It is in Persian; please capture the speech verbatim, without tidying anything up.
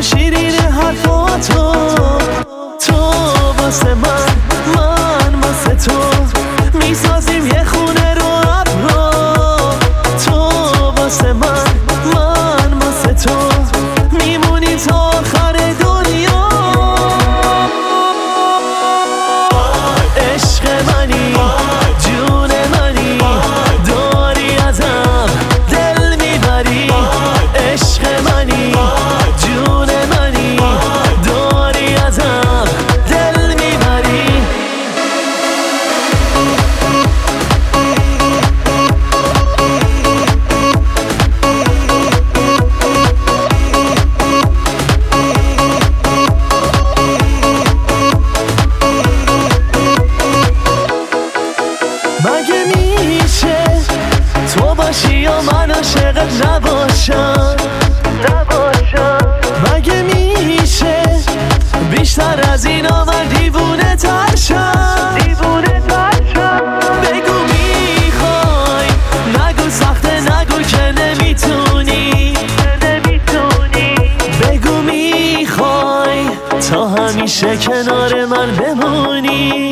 شیرین حرفاتو، تو واسه من، من واسه تو میسازیم یه خونه رو ابرو، تو واسه من، من واسه تو میمونیم تا آخر دنیا. عشق منی، جون منی، داری ازم دل میبری. عشق منی، جون منی، داری ازم دل میبری. مگه میشه تو باشی یا من عاشقت نباشم؟ مگه میشه بیشتر از اینا من دیوونه تر شم؟ بگو میخوای، نگو سخته، نگو که نمیتونی. بگو میخوای تا همیشه کنار من بمونی.